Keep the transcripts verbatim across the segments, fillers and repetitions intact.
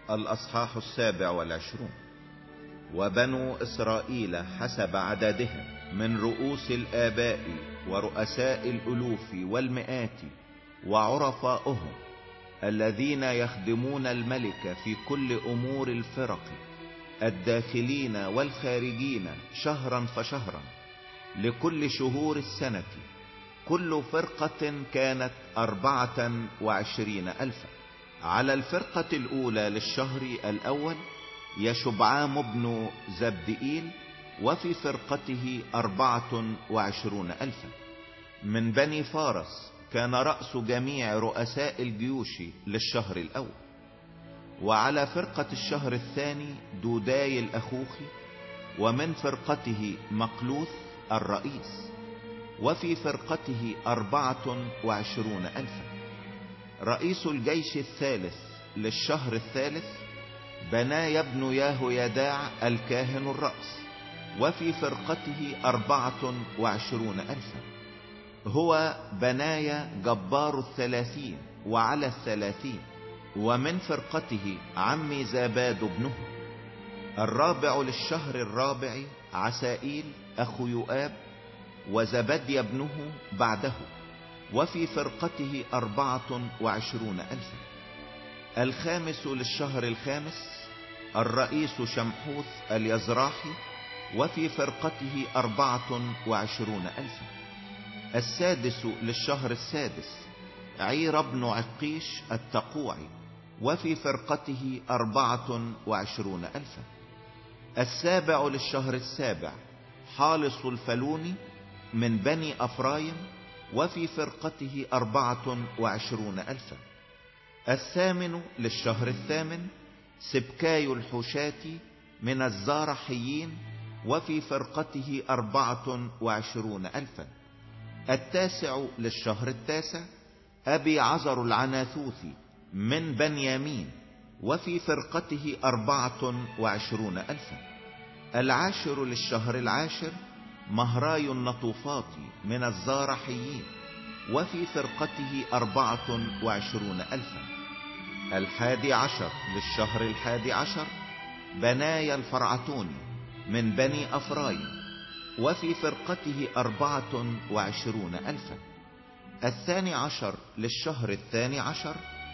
الأصحاح السابع والعشرون. وبنو إسرائيل حسب عددهم من رؤوس الآباء ورؤساء الألوف والمئات وعرفاؤهم الذين يخدمون الملك في كل أمور الفرق الداخلين والخارجين شهرا فشهرا لكل شهور السنة، كل فرقة كانت أربعة وعشرين ألفا. على الفرقة الأولى للشهر الأول يشبعام بن زبدئيل، وفي فرقته أربعة وعشرون ألفا. من بني فارس كان رأس جميع رؤساء الجيوش للشهر الأول. وعلى فرقة الشهر الثاني دوداي الأخوخي، ومن فرقته مقلوث الرئيس، وفي فرقته أربعة وعشرون ألفا. رئيس الجيش الثالث للشهر الثالث بنايا بن ياهويداع الكاهن الرأس، وفي فرقته أربعة وعشرون ألفا. هو بنايا جبار الثلاثين وعلى الثلاثين، ومن فرقته عمي زاباد ابنه. الرابع للشهر الرابع عسائيل أخو يؤاب، وزبدي ابنه بعده، وفي فرقته أربعة وعشرون ألفا. الخامس للشهر الخامس الرئيس شمحوث اليزراحي، وفي فرقته أربعة وعشرون ألفا. السادس للشهر السادس عير بن عقيش التقوعي، وفي فرقته أربعة وعشرون ألفا. السابع للشهر السابع حالص الفلوني من بني أفرايم، وفي فرقته أربعة وعشرون ألفا. الثامن للشهر الثامن سبكاي الحشاتي من الزارحيين، وفي فرقته أربعة وعشرون ألفا. التاسع للشهر التاسع أبي عزر العناثوثي من بنيامين، وفي فرقته أربعة وعشرون ألفا. العاشر للشهر العاشر مهراي النطوفاطي من الزارحيين، وفي فرقته أربعة وعشرون ألفا. الحادي عشر للشهر الحادي عشر بنايا الفرعتوني من بني أفرايم، وفي فرقته أربعة وعشرون ألفا. الثاني عشر للشهر الثاني عشر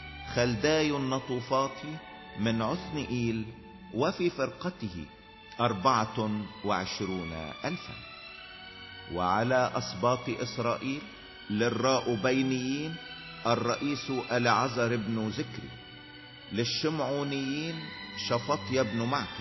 خلداي النطوفاطي من عثنئيل، وفي فرقته أربعة وعشرون ألفا. وعلى أسباط إسرائيل للراؤبينيين الرئيس العزر بن ذكري، للشمعونيين شفطيا بن معكة،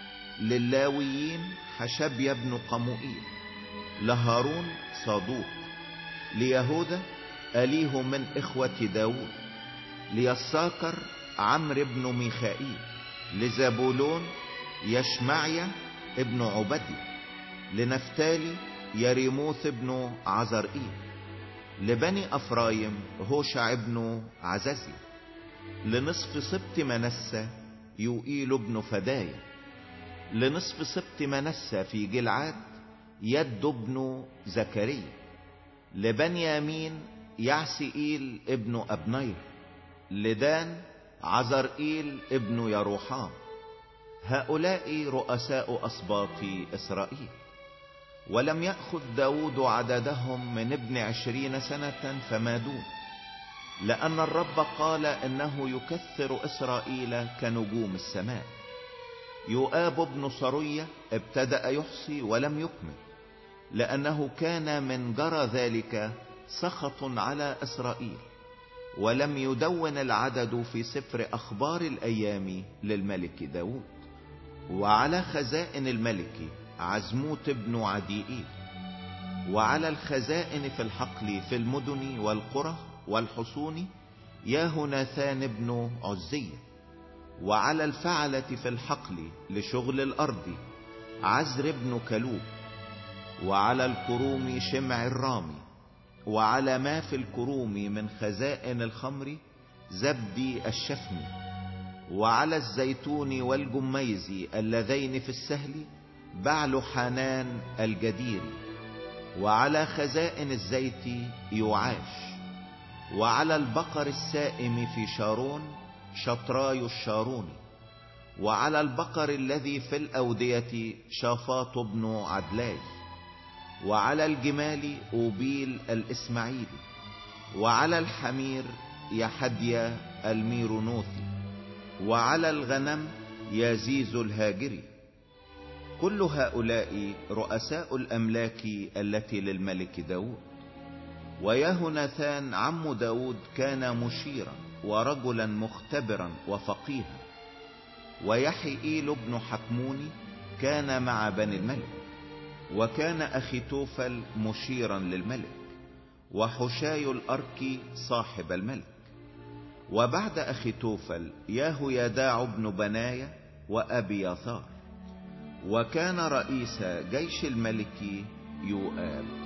للاويين حشبيا بن قموئيل، لهارون صادوق، ليهوذا أليه من إخوة داود، ليساكر عمرو بن ميخائيل، لزبولون يشمعيا ابن عبدي، لنفتالي يريموث بن عزرئيل، لبني أفرايم هوشع بن عززي، لنصف سبط منسى يوئيل بن فدايا، لنصف سبط منسى في جلعاد يد بن زكريا، لبنيامين يعسئيل ابن أبنير، لدان عزرئيل ابن يروحام. هؤلاء رؤساء أسباط إسرائيل. ولم يأخذ داود عددهم من ابن عشرين سنة فما دون، لأن الرب قال إنه يكثر إسرائيل كنجوم السماء. يؤاب بن صرية ابتدأ يحصي ولم يكمل، لأنه كان من جرى ذلك سخط على إسرائيل، ولم يدون العدد في سفر أخبار الأيام للملك داود. وعلى خزائن الملك عزموت بن عديئيل، وعلى الخزائن في الحقل في المدن والقرى والحصون ياهوناثان بن عزية، وعلى الفعلة في الحقل لشغل الأرض عزر بن كلوب، وعلى الكروم شمع الرامي، وعلى ما في الكروم من خزائن الخمر زبدي الشفمي، وعلى الزيتون والجميز اللذين في السهل بعل حنان الجديري، وعلى خزائن الزيت يوعاش، وعلى البقر السائم في شارون شطراي الشاروني، وعلى البقر الذي في الأودية شافاط بن عدلاي، وعلى الجمال أوبيل الإسماعيلي، وعلى الحمير يحديا الميرونوثي، وعلى الغنم يازيز الهاجري. كل هؤلاء رؤساء الأملاك التي للملك داود. ويهوناثان عم داود كان مشيرا ورجلا مختبرا وفقيها. ويحيئيل بن حكموني كان مع بني الملك. وكان أخيتوفل مشيرا للملك، وحشاي الأركي صاحب الملك. وبعد أخيتوفل ياهويداع بن بنايا وأبياثار. وكان رئيس جيش الملك يؤاب.